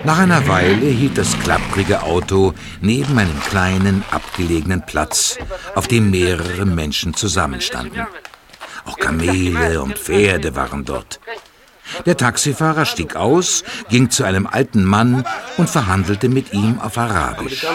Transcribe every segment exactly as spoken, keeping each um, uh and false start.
Nach einer Weile hielt das klapprige Auto neben einem kleinen, abgelegenen Platz, auf dem mehrere Menschen zusammenstanden. Auch Kamele und Pferde waren dort. Der Taxifahrer stieg aus, ging zu einem alten Mann und verhandelte mit ihm auf Arabisch.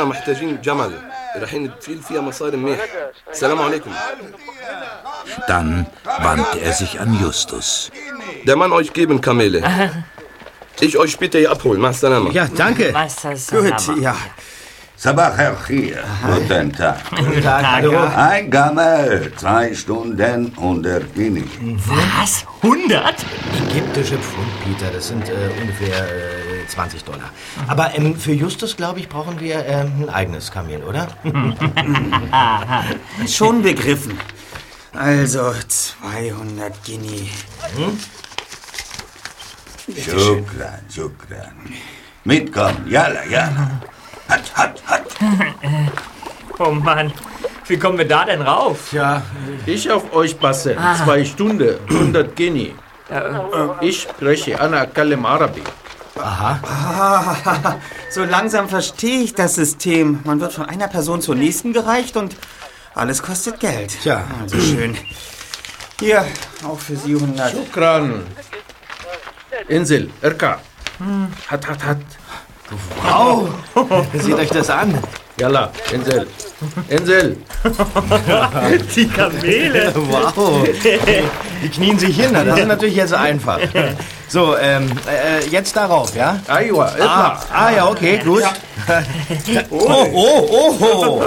Dann wandte er sich an Justus. Der Mann euch geben Kamele. Ich euch bitte hier abholen. Ja, danke. Gut, ja. Sabach al-Khir, guten Tag. Guten Tag, hallo. Ein Kamel, zwei Stunden, hundert Guinea. Was? hundert? Ägyptische Pfund, Peter, das sind äh, ungefähr äh, zwanzig Dollar. Aber ähm, für Justus, glaube ich, brauchen wir äh, ein eigenes Kamel, oder? Schon begriffen. Also, zweihundert Guinea. Hm? Shukran, shukran. Mitkommen, yalla, yalla. Hat, hat, hat. Oh Mann, wie kommen wir da denn rauf? Ja, ich auf euch passe. Ah. Zwei Stunden, hundert Guinea. Äh, Ich spreche Ana Kalem Arabi. aha. Ah, so langsam verstehe ich das System. Man wird von einer Person zur nächsten gereicht und alles kostet Geld. Tja. Also schön. Hier, auch für Sie hundert. Shukran. Insel, Irka. Hat, hat, hat. Wow, seht euch das an. Yalla, Insel. Insel. die Kamele. Wow, die knien sich hin, das ist natürlich jetzt einfach. So, ähm, äh, jetzt darauf, ja? Aywa, Ah, Irka. ah ja, okay, gut. Oh, oh, oh,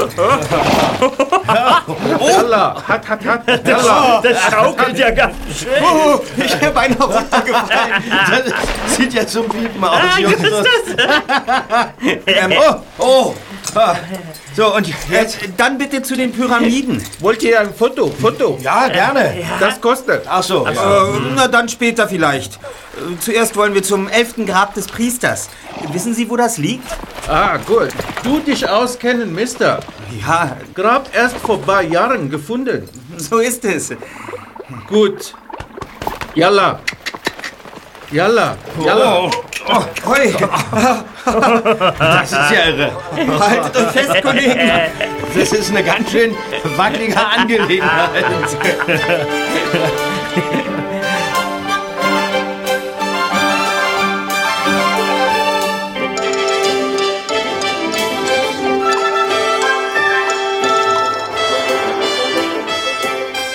oh. Yalla, hat, hat, hat. Yalla. Das schaukelt ja ganz schön. Oh, ich bin beinahe runtergefallen. Das sieht ja zum Piepen aus, Justus. ähm, oh, oh. Ah. So, und jetzt? Dann bitte zu den Pyramiden. Wollt ihr ein Foto? Foto? Ja, gerne. Das kostet. Ach so. Äh, na, dann später vielleicht. Äh, Zuerst wollen wir zum elften Grab des Priesters. Wissen Sie, wo das liegt? Ah, gut. Du dich auskennen, Mister. Ja, Grab erst vor ein paar Jahren gefunden. so ist es. Gut. Yalla. Yalla. Yalla. Oh, hoi. Das ist ja irre. Haltet euch fest, Kollegen. Das ist eine ganz schön wackelige Angelegenheit.